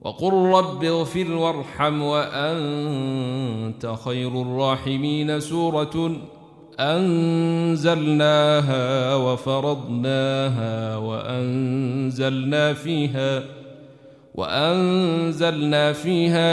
وقل رب اغفر وارحم وأنت خير الراحمين. سورة أنزلناها وفرضناها وأنزلنا فيها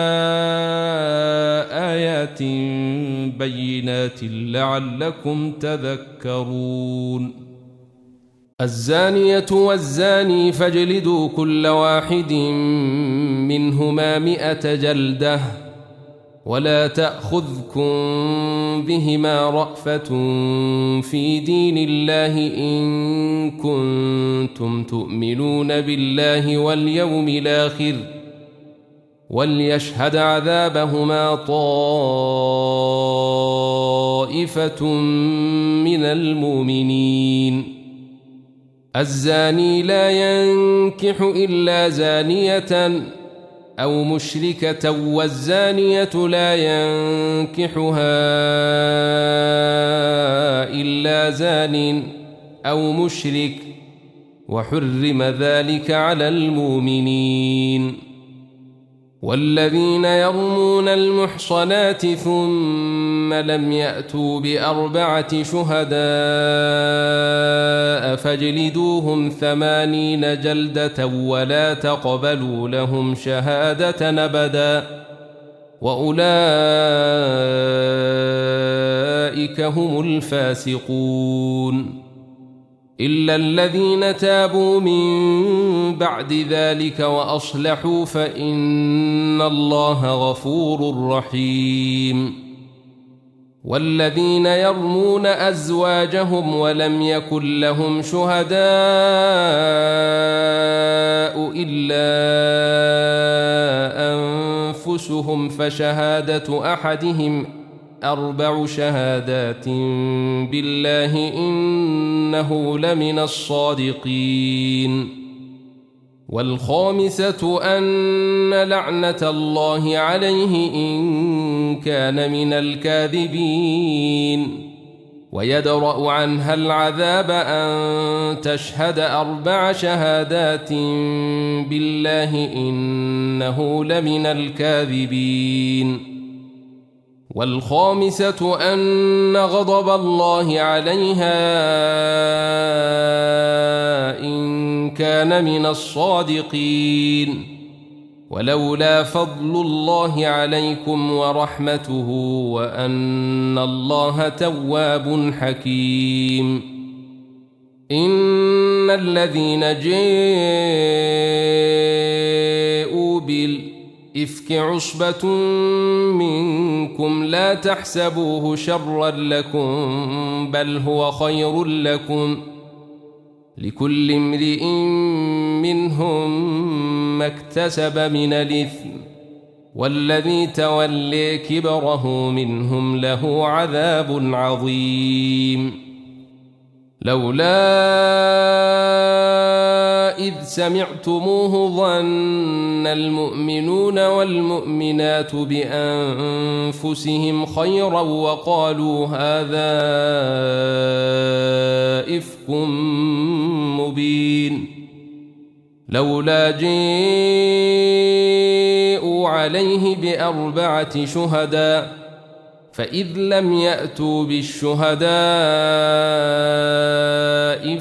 آيات بينات لعلكم تذكرون. الزانية والزاني فاجلدوا كل واحد منهما 100 جلدة ولا تأخذكم بهما رأفة في دين الله إن كنتم تؤمنون بالله واليوم الآخر وليشهد عذابهما طائفة من المؤمنين. الزاني لا ينكح إلا زانية أو مشركة والزانية لا ينكحها إلا زان أو مشرك وحرم ذلك على المؤمنين. والذين يرمون المحصنات ثم لم يأتوا ب4 شهداء فاجلدوهم 80 جلدة ولا تقبلوا لهم شهادة أبدا وأولئك هم الفاسقون. إلا الذين تابوا من بعد ذلك وأصلحوا فإن الله غفور رحيم. والذين يرمون أزواجهم ولم يكن لهم شهداء إلا أنفسهم فشهادة أحدهم 4 شهادات بالله إنه لمن الصادقين. والخامسة أن لعنة الله عليه إن كان من الكاذبين. ويدرأ عنها العذاب أن تشهد 4 شهادات بالله إنه لمن الكاذبين. والخامسة أن غضب الله عليها إن كان من الصادقين. ولولا فضل الله عليكم ورحمته وأن الله تواب حكيم. إن الذين جاءوا بالإفك عصبة منكم لا تحسبوه شرا لكم بل هو خير لكم لكل امرئ منهم ما اكتسب من الإثم والذي تولي كبره منهم له عذاب عظيم. لولا إذ سمعتموه ظن المؤمنون والمؤمنات بأنفسهم خيرا وقالوا هذا إفك مبين. لولا جاءوا عليه ب4 شهداء فإذ لم يأتوا بالشهداء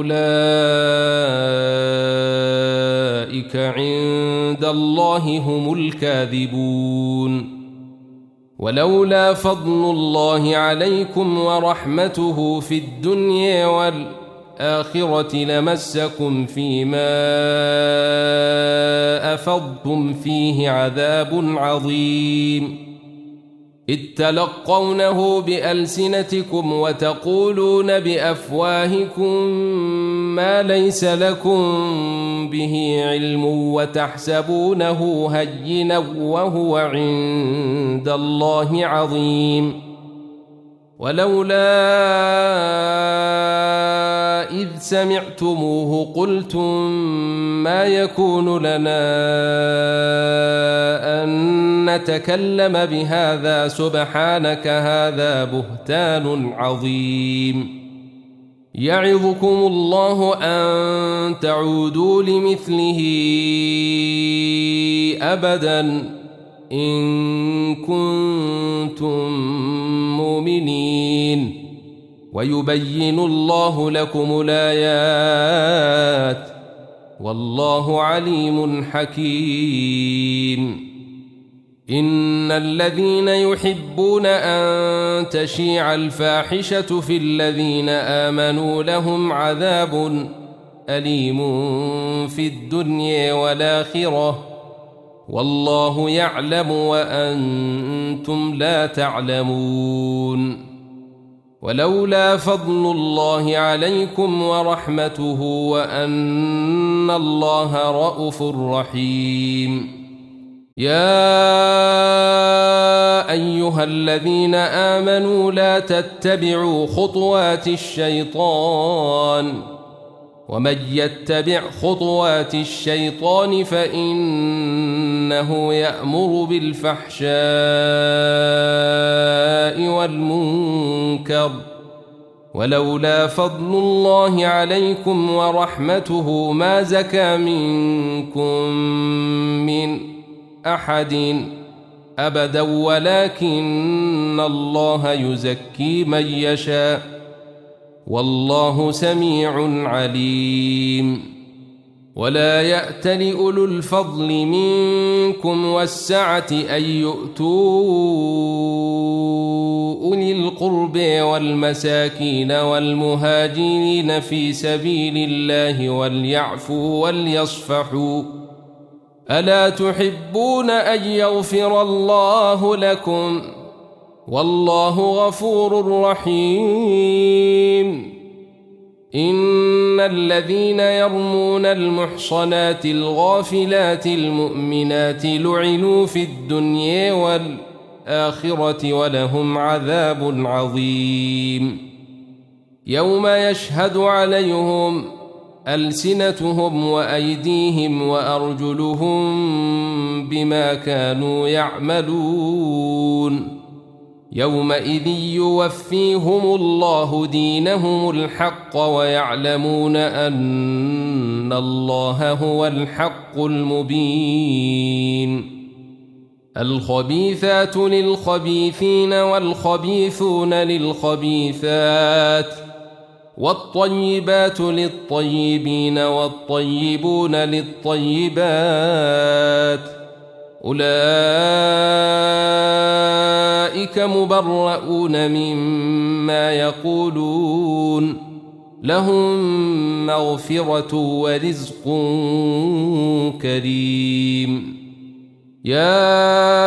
فأولئك عند الله هم الكاذبون. ولولا فضل الله عليكم ورحمته في الدنيا والآخرة لمسكم فيما أفضتم فيه عذاب عظيم. إذ تلقونه بألسنتكم وتقولون بأفواهكم ما ليس لكم به علم وتحسبونه هينا وهو عند الله عظيم. ولولا إذ سمعتموه قلتم ما يكون لنا أن نتكلم بهذا سبحانك هذا بهتان عظيم. يعظكم الله أن تعودوا لمثله أبدا إن كنتم مؤمنين ويبين الله لكم الآيات والله عليم حكيم إن الذين يحبون أن تشيع الفاحشة في الذين آمنوا لهم عذاب أليم في الدنيا والآخرة والله يعلم وأنتم لا تعلمون ولولا فضل الله عليكم ورحمته وأن الله رءوف رحيم يا أيها الذين آمنوا لا تتبعوا خطوات الشيطان ومن يتبع خطوات الشيطان فإنه يأمر بالفحشاء والمنكر ولولا فضل الله عليكم ورحمته ما زكى منكم من أحد أبدا ولكن الله يزكي من يشاء والله سميع عليم ولا يأتل أولو الفضل منكم والسعة أن يؤتوا أولي القرب والمساكين والمهاجرين في سبيل الله وليعفوا وليصفحوا ألا تحبون أن يغفر الله لكم والله غفور رحيم إن الذين يرمون المحصنات الغافلات المؤمنات لعنوا في الدنيا والآخرة ولهم عذاب عظيم يوم يشهد عليهم ألسنتهم وأيديهم وأرجلهم بما كانوا يعملون يومئذ يوفيهم الله دينهم الحق ويعلمون أن الله هو الحق المبين الخبيثات للخبيثين والخبيثون للخبيثات والطيبات للطيبين والطيبون للطيبات أولئك مبرؤون مما يقولون لهم مغفرة ورزق كريم يا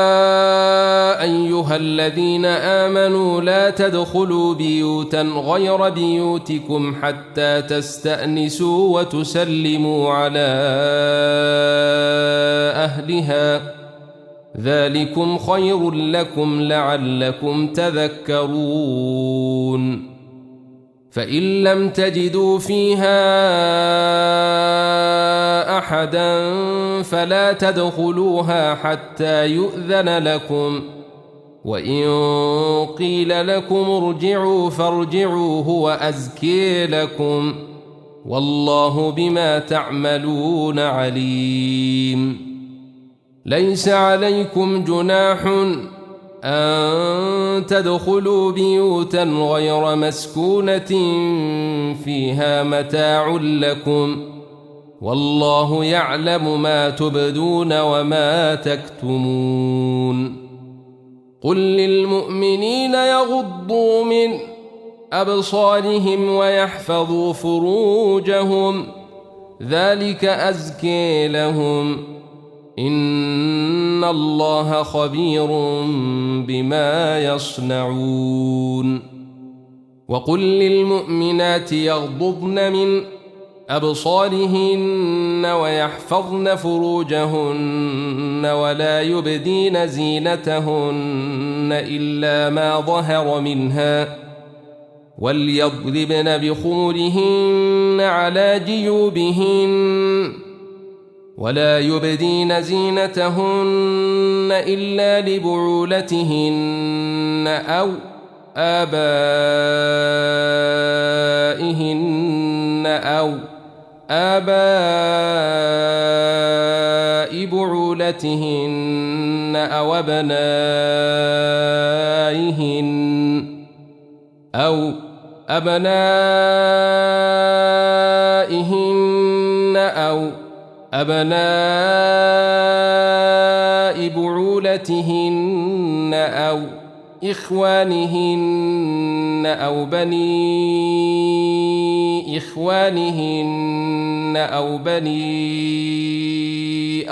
أيها الذين آمنوا لا تدخلوا بيوتا غير بيوتكم حتى تستأنسوا وتسلموا على أهلها ذلكم خير لكم لعلكم تذكرون فإن لم تجدوا فيها أحدا فلا تدخلوها حتى يؤذن لكم وإن قيل لكم ارجعوا فارجعوا هو أزكي لكم والله بما تعملون عليم ليس عليكم جناح أن تدخلوا بيوتا غير مسكونة فيها متاع لكم والله يعلم ما تبدون وما تكتمون قل للمؤمنين يغضوا من أبصارهم ويحفظوا فروجهم ذلك أزكي لهم إن الله خبير بما يصنعون وقل للمؤمنات يغضضن من أبصارهن ويحفظن فروجهن ولا يبدين زينتهن إلا ما ظهر منها وليضربن بخمرهن على جيوبهن ولا يبدين زينتهن إلا لبعولتهن أو آبائهن أو آباء بعولتهن أو أبناء بعولتهن أو إخوانهن أو بني إخوانهن أو بني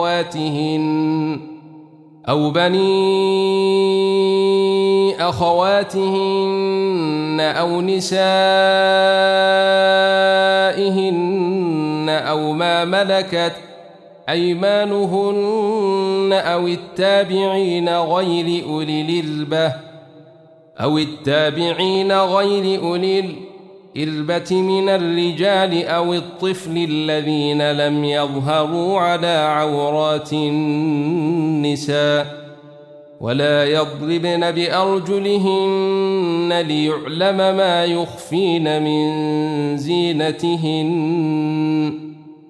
أخواتهن أو نسائهن أو ما ملكت أيمانهن أو التابعين غير أولي الإربة من الرجال أو الطفل الذين لم يظهروا على عورات النساء ولا يضربن بأرجلهن ليعلم ما يخفين من زينتهن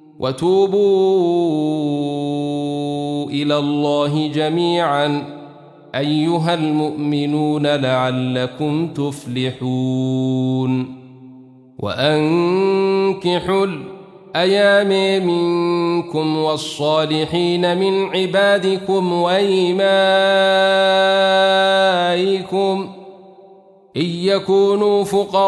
وتوبوا إلى الله جميعا أيها المؤمنون لعلكم تفلحون وأنكحوا الأيام منكم والصالحين من عبادكم وإمائكم إن يكونوا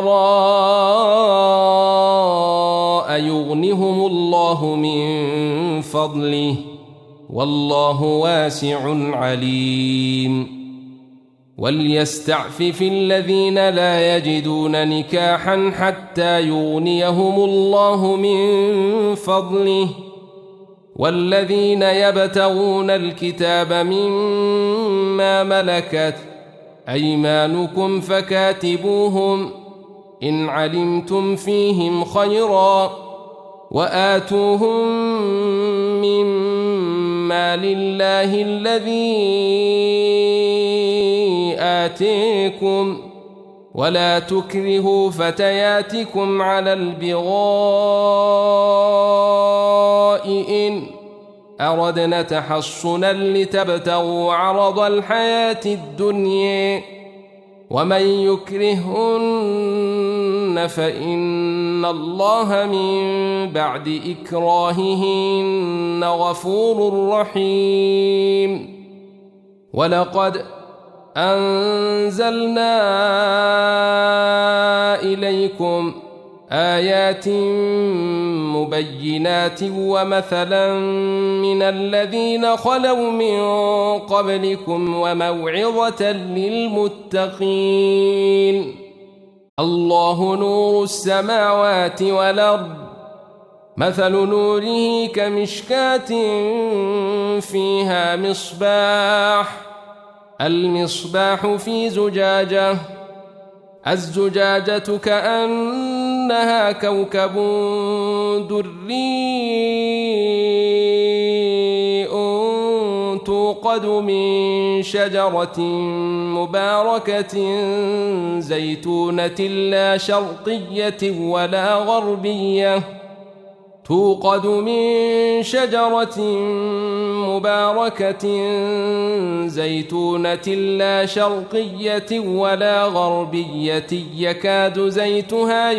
فقراء يغنهم الله من فضله والله واسع عليم وليستعفف الذين لا يجدون نكاحا حتى يغنيهم الله من فضله والذين يبتغون الكتاب مما ملكت أيمانكم فكاتبوهم إن علمتم فيهم خيرا وآتوهم مما لله الذي آتيكم ولا تكرهوا فتياتكم على البغاء إن أردنا تحصنا لتبتغوا عرض الحياة الدنيا ومن يكرهن فإن الله من بعد إكراههن غفور رحيم ولقد أنزلنا إليكم آيات مبينات ومثلا من الذين خلوا من قبلكم وموعظة للمتقين الله نور السماوات والأرض مثل نوره كمشكاة فيها المصباح في زجاجة الزجاجة كأنها كوكب دري توقد من شجرة مباركة زيتونة لا شرقية ولا غربية يكاد زيتها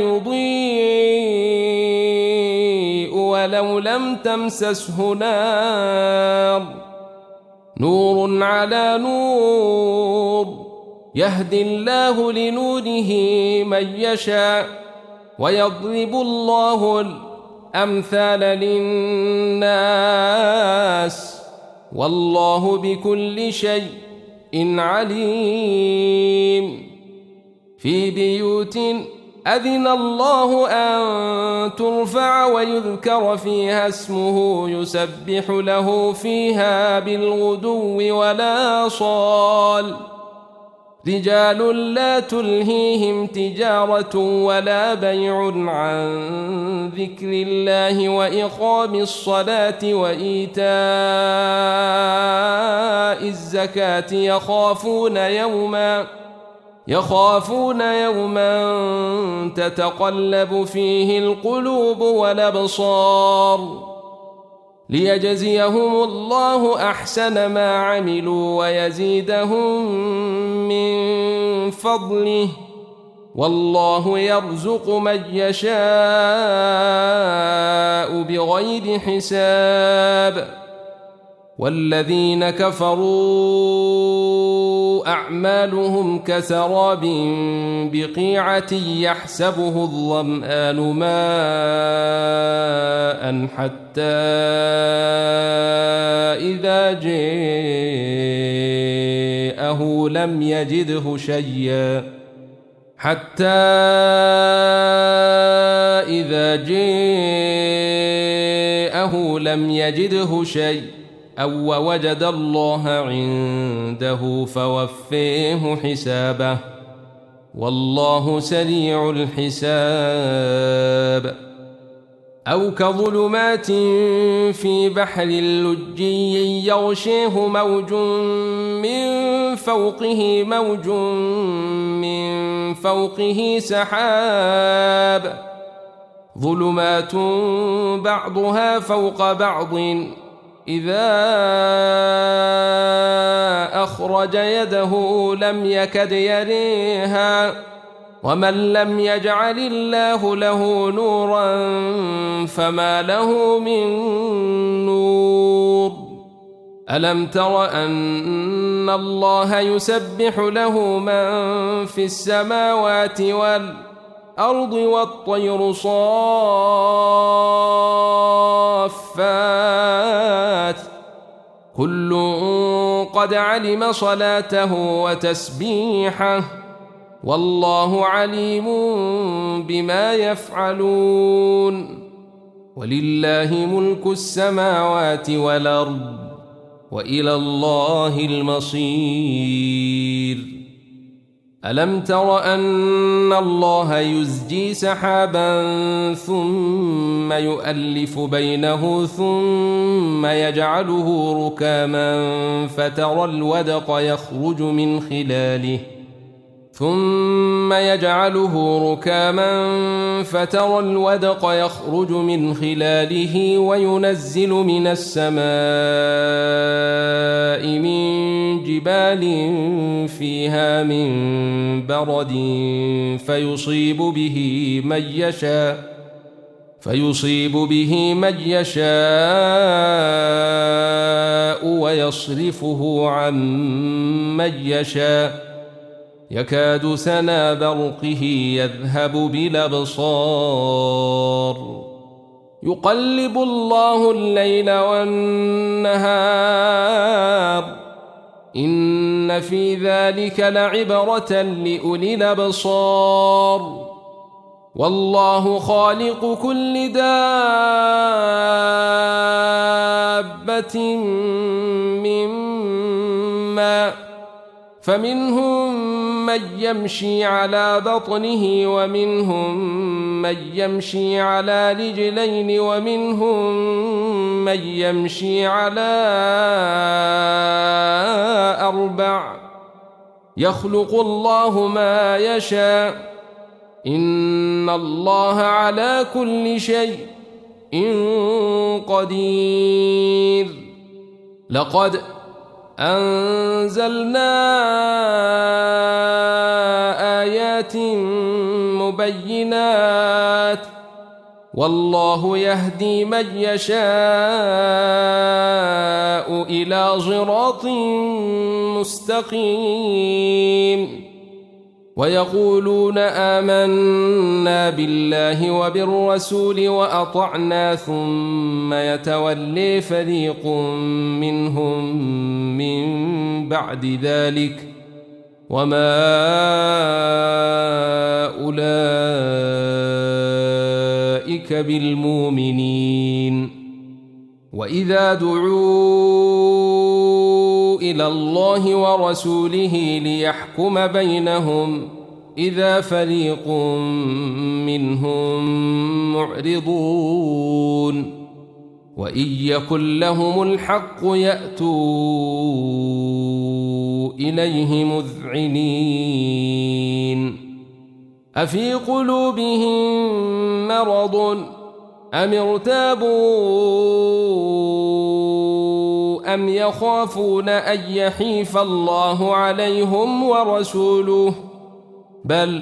يضيء ولو لم تمسسه نار نور على نور يهدي الله لنوره من يشاء ويضرب الله الأمثال للناس والله بكل شيء عليم في بيوت أذن الله أن ترفع ويذكر فيها اسمه يسبح له فيها بالغدو والآصال رجال لا تلهيهم تجارة ولا بيع عن ذكر الله وإقام الصلاة وإيتاء يخافون يوما تتقلب فيه القلوب والأبصار ليجزيهم الله أحسن ما عملوا ويزيدهم من فضله والله يرزق من يشاء بغير حساب. والذين كفروا أعمالهم كسراب بقيعة يحسبه الظمآن ماء حتى إذا جاءه لم يجده شيء أو وجد الله عنده فوفيه حسابه والله سريع الحساب. أو كظلمات في بحر لجي يغشيه موج من فوقه سحاب ظلمات بعضها فوق بعض إذا أخرج يده لم يكد يريها ومن لم يجعل الله له نورا فما له من نور. ألم تر أن الله يسبح له من في السماوات والأرض والطير صافات كل قد علم صلاته وتسبيحه والله عليم بما يفعلون. ولله ملك السماوات والأرض وإلى الله المصير. ألم تر أن الله يزجي سحابا ثم يؤلف بينه ثم يجعله ركاما فترى الودق يخرج من خلاله وينزل من السماء من جبال فيها من برد فيصيب به من يشاء ويصرفه عن من يشاء يكاد سنا برقه يذهب بالأبصار يقلب الله الليل والنهار إن في ذلك لعبرة لأولي الأبصار والله خالق كل دابة من ماء فمنهم من يمشي على بطنه ومنهم من يمشي على رجلين ومنهم من يمشي على أربع يخلق الله ما يشاء إن الله على كل شيء قدير. لقد أنزلنا آيات مبينات والله يهدي من يشاء إلى صراط مستقيم. ويقولون آمنا بالله وبالرسول وأطعنا ثم يتولي فريق منهم من بعد ذلك وما أولئك بالمؤمنين. وإذا دعوا إلى الله ورسوله ليحكم بينهم إذا فريق منهم معرضون وإن يكن لهم الحق يأتوا إليه مذعنين أفي قلوبهم مرض أم ارتابوا أم يخافون أن يحيف الله عليهم ورسوله بل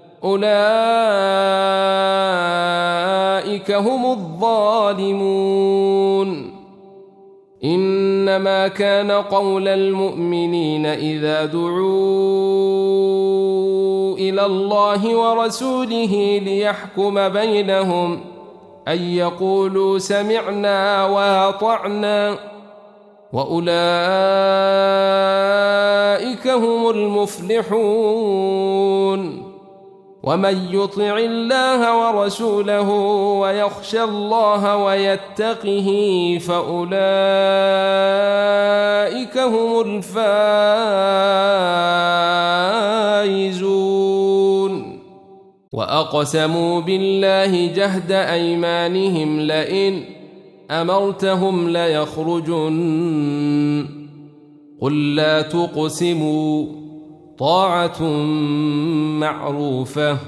أولئك هم الظالمون إنما كان قول المؤمنين إذا دعوا إلى الله ورسوله ليحكم بينهم أن يقولوا سمعنا وأطعنا وأولئك هم المفلحون ومن يطع الله ورسوله ويخشى الله ويتقه فأولئك هم الفائزون وأقسموا بالله جهد أيمانهم لئن أمرتهم ليخرجن قل لا تقسموا طاعة معروفة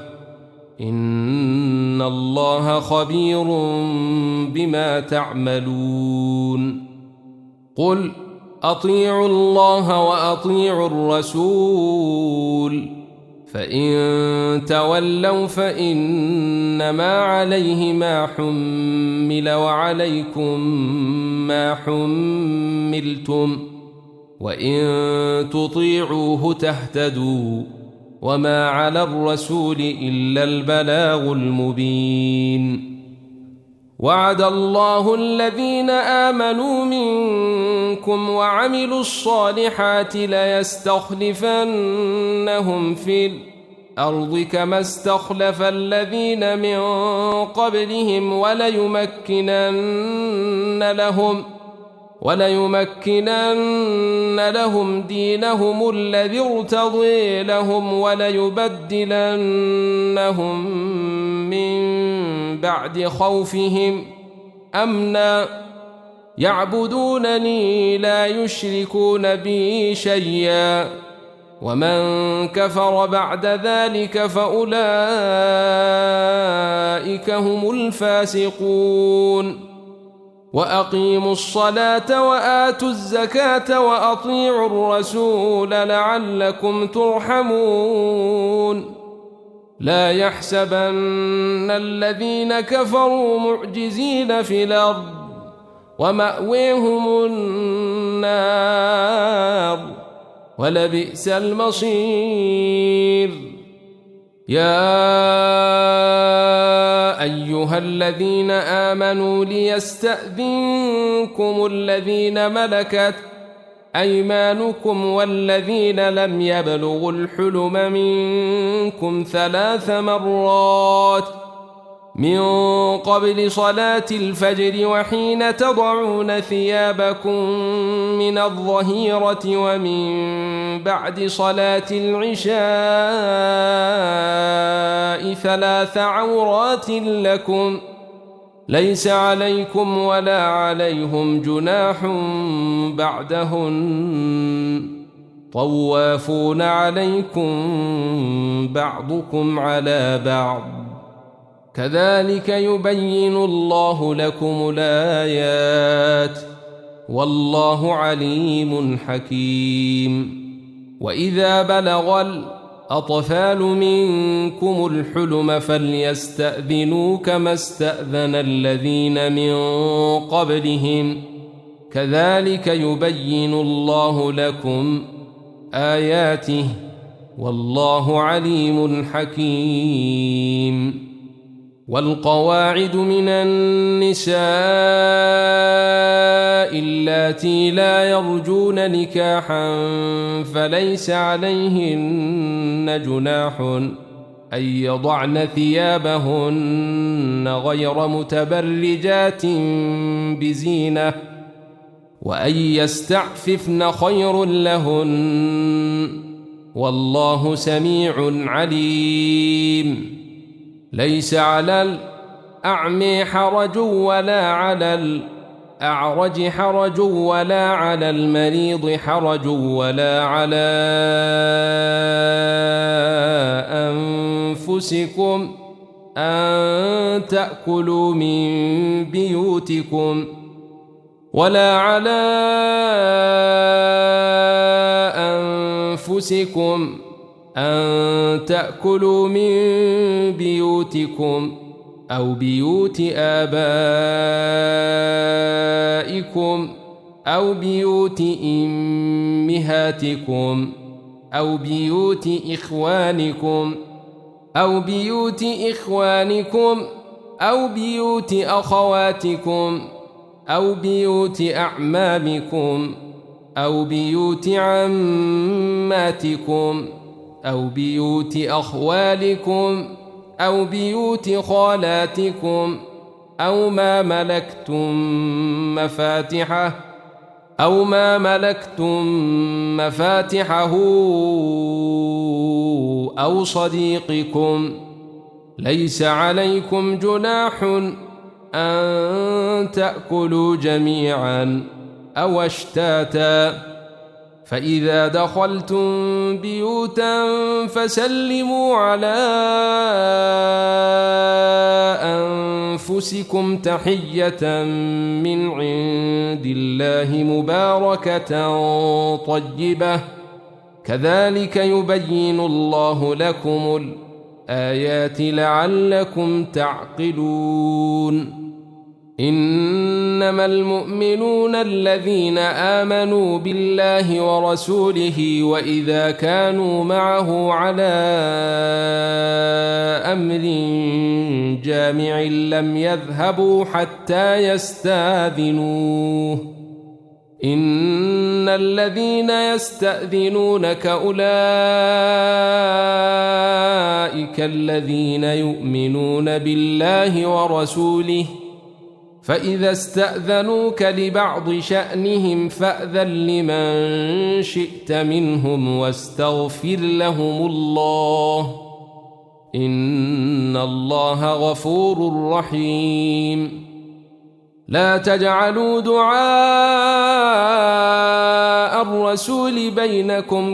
إن الله خبير بما تعملون قل أطيعوا الله وأطيعوا الرسول فإن تولوا فإنما عليه ما حمل وعليكم ما حملتم وإن تطيعوه تهتدوا وما على الرسول إلا البلاغ المبين وعد الله الذين آمنوا منكم وعملوا الصالحات ليستخلفنهم في الأرض كما استخلف الذين من قبلهم وليمكنن لهم دينهم الذي ارتضي لهم وليبدلنهم من بعد خوفهم أمنا يعبدونني لا يشركون بي شيئا ومن كفر بعد ذلك فأولئك هم الفاسقون وأقيموا الصلاة وآتوا الزكاة وأطيعوا الرسول لعلكم ترحمون لا يحسبن الذين كفروا معجزين في الأرض ومأويهم النار ولبئس المصير يا أيها الذين آمنوا ليستأذنكم الذين ملكت أيمانكم والذين لم يبلغوا الحلم منكم 3 مرات من قبل صلاة الفجر وحين تضعون ثيابكم من الظهيرة ومن بعد صلاة العشاء 3 عورات لكم ليس عليكم ولا عليهم جناح بعدهن طوافون عليكم بعضكم على بعض كذلك يبين الله لكم الآيات والله عليم حكيم وإذا بلغ الأطفال منكم الحلم فليستأذنوا كما استأذن الذين من قبلهم كذلك يبين الله لكم آياته والله عليم حكيم والقواعد من النساء اللاتي لا يرجون نكاحا فليس عليهن جناح أن يضعن ثيابهن غير متبرجات بزينة وأن يستعففن خير لهن والله سميع عليم ليس على الأعمى حرج ولا على أعرج حرج ولا على المريض حرج ولا على أنفسكم أن تأكلوا من بيوتكم أو بيوت آبائكم أو بيوت أمهاتكم أو بيوت إخوانكم أو بيوت إخوانكم أو بيوت أخواتكم أو بيوت أعمامكم أو بيوت عماتكم أو بيوت أخوالكم أو بيوت خالاتكم أو ما ملكتم مفاتحه أو صديقكم. ليس عليكم جناح أن تأكلوا جميعا أو أشتاتا، فإذا دخلتم بيوتا فسلموا على أنفسكم تحية من عند الله مباركة طيبة، كذلك يبين الله لكم الآيات لعلكم تعقلون. إنما المؤمنون الذين آمنوا بالله ورسوله وإذا كانوا معه على أمر جامع لم يذهبوا حتى يستأذنوه. إن الذين يستأذنونك أولئك الذين يؤمنون بالله ورسوله، فإذا استأذنوك لبعض شأنهم فأذن لمن شئت منهم واستغفر لهم الله، إن الله غفور رحيم. لا تجعلوا دعاء الرسول بينكم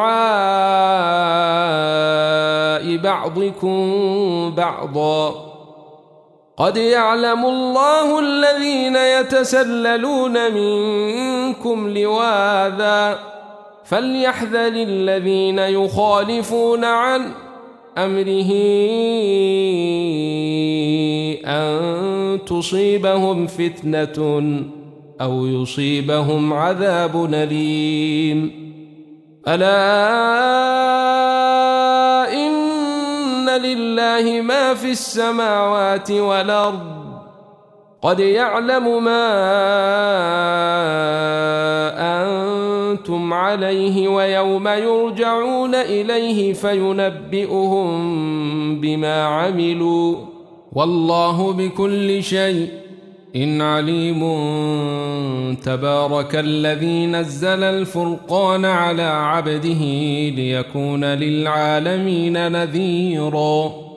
كدعاء بعضكم بعضا، قد يعلم الله الذين يتسللون منكم لواذا، فليحذر الذين يخالفون عن أمره أن تصيبهم فتنة أو يصيبهم عذاب أليم. ألا إن لله ما في السماوات والأرض، قد يعلم ما أنتم عليه ويوم يرجعون إليه فينبئهم بما عملوا، والله بكل شيء عليم. تبارك الذي نزل الفرقان على عبده ليكون للعالمين نذيرا.